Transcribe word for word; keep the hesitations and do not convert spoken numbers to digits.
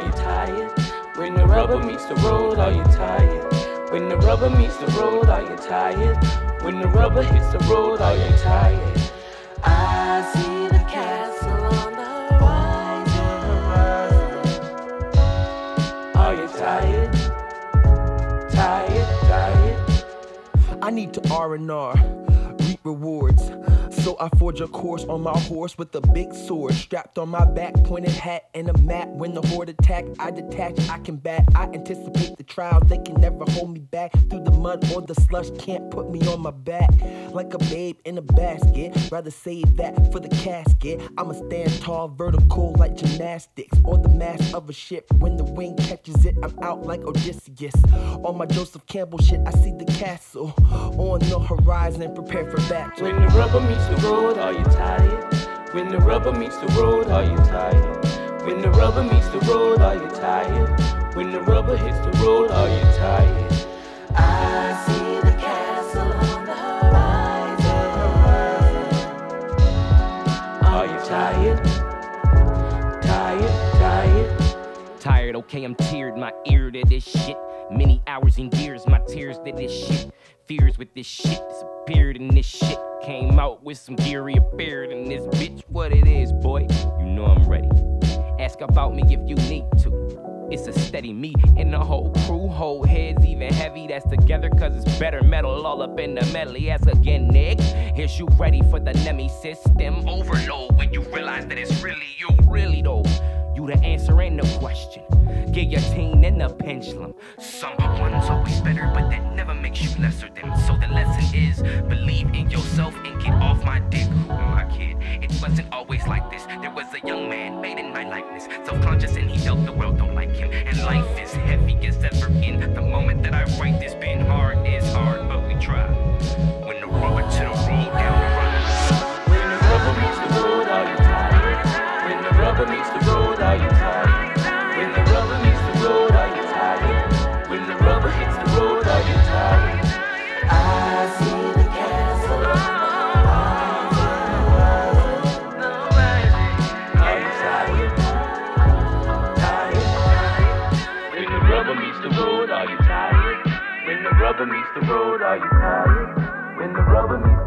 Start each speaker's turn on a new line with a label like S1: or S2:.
S1: you tired? When the rubber meets the road, are you tired? When the rubber meets the road, are you tired? When the rubber hits the road, are you tired? I see the castle on the horizon. Are you tired? Tired, tired.
S2: I need to R and R, reap rewards. So I forge a course on my horse with a big sword strapped on my back, pointed hat and a map. When the horde attack, I detach, I combat. I anticipate the trials, they can never hold me back. Through the mud or the slush, can't put me on my back. Like a babe in a basket, rather save that for the casket. I'ma stand tall, vertical like gymnastics, or the mast of a ship. When the wind catches it, I'm out like Odysseus. On my Joseph Campbell shit, I see the castle on the horizon, prepare for battle.
S1: When the rubber meets the road, are you tired? When the rubber meets the road, are you tired? When the rubber meets the road, are you tired? When the rubber hits the road, are you tired? I see the castle on the horizon. Are you tired? Tired, tired.
S3: Tired, okay, I'm teared, my ear to this shit. Many hours and years, my tears to this shit. Fears with this shit, disappeared in this shit. Came out with some geary appeared in this bitch. What it is, boy, you know I'm ready. Ask about me if you need to. It's a steady me and the whole crew. Whole heads even heavy, that's together cause it's better metal all up in the medley. Ask again, Nick. Here's you ready for the Nemi system overload. When you realize that it's really you, really though. You the answer and the question. Guillotine and the pendulum. Someone's always better, but that never makes you lesser than. So the lesson is, believe in yourself and get off my dick. Who am I, kid? It wasn't always like this. There was a young man made in my likeness, self-conscious and he felt the world don't like him. And life is heavy as ever in the moment that I write this. Been hard is hard, but we try. When the rubber to the road down the run.
S1: When the rubber meets the road, are you tired? When the rubber meets the road, are you tired? When the rubber meets the road, are you tired? When the rubber hits the road, are you tired? I see the castle on the horizon. Are you tired? Tired, tired. When the rubber meets the road, are you tired? When the rubber meets the road, are you tired? When the rubber meets